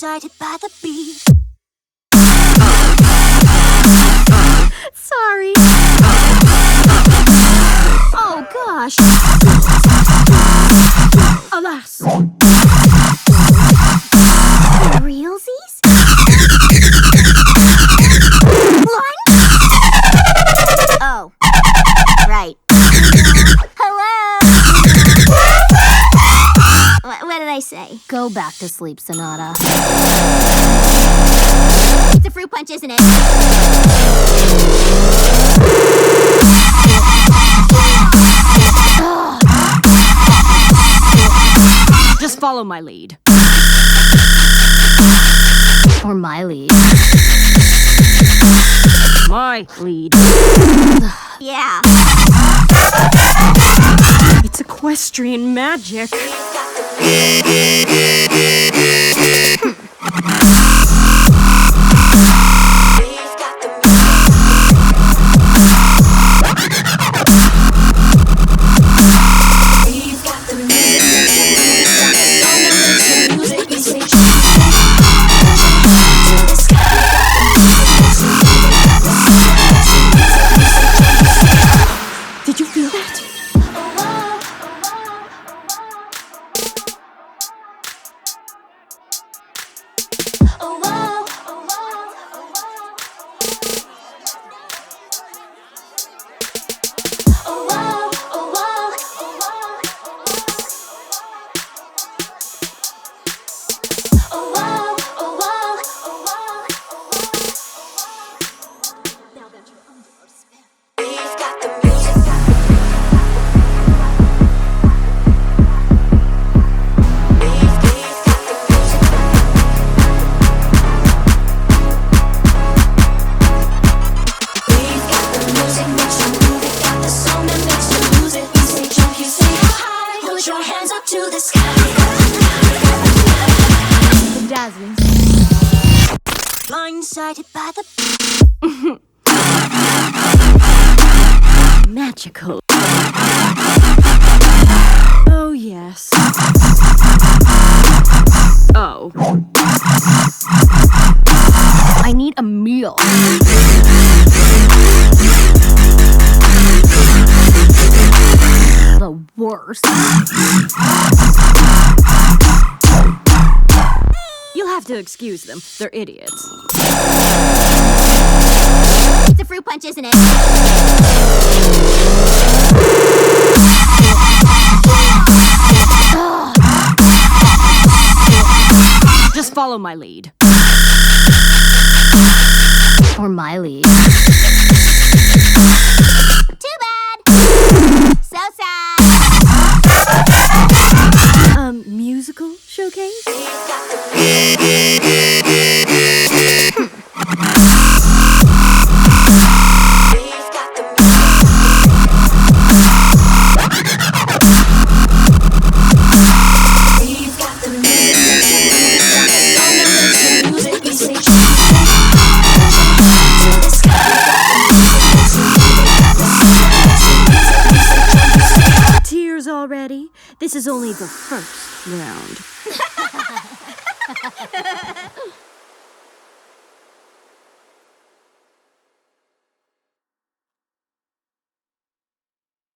Blindsided by the beat. Sorry. Oh gosh. Alas. Realsies? Oh, right. Hello. What did I say? Go back to sleep, Sonata. It's a fruit punch, isn't it? Just follow my lead. Or my lead. My lead. Yeah. It's equestrian magic. Did you feel that? Your hands up to the sky. Dazzling. Blindsided by the Magical. Oh, yes. Oh. I need a meal. The worst. You'll have to excuse them. They're idiots. It's a fruit punch, isn't it? Just follow my lead. Or my lead. Too bad. So sad. Musical showcase? Tears already? This is only the first round.